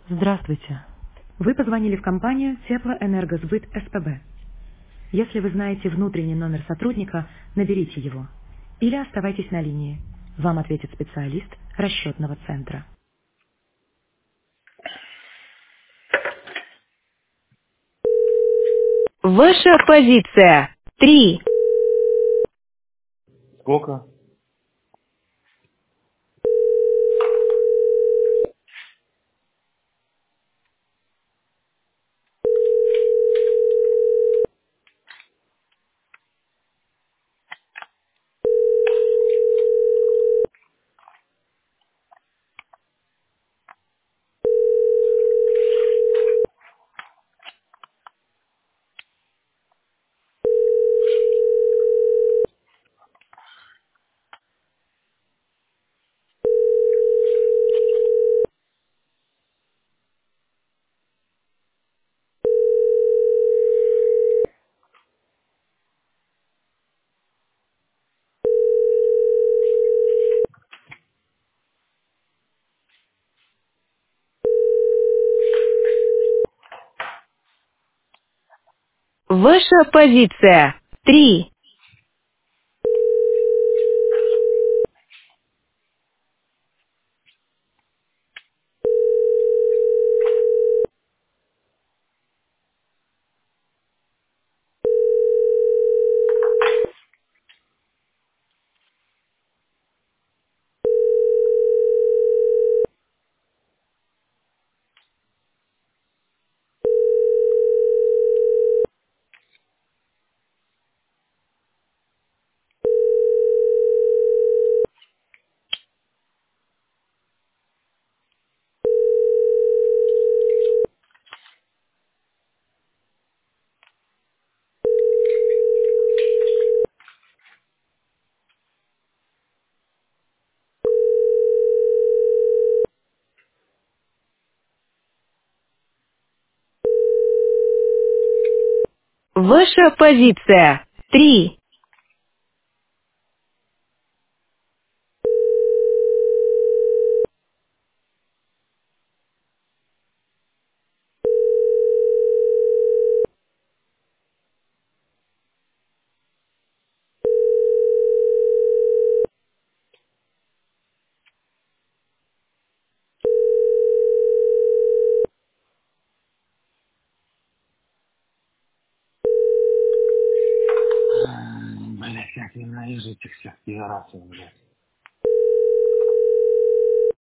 Здравствуйте. Вы позвонили в компанию Теплоэнергосбыт СПБ. Если вы знаете внутренний номер сотрудника, наберите его. Или оставайтесь на линии. Вам ответит специалист расчетного центра. Ваша позиция. 3. Сколько? Ваша позиция. 3. Ваша позиция. 3. Блять, как я ненавижу этих всех пидорасов, блядь.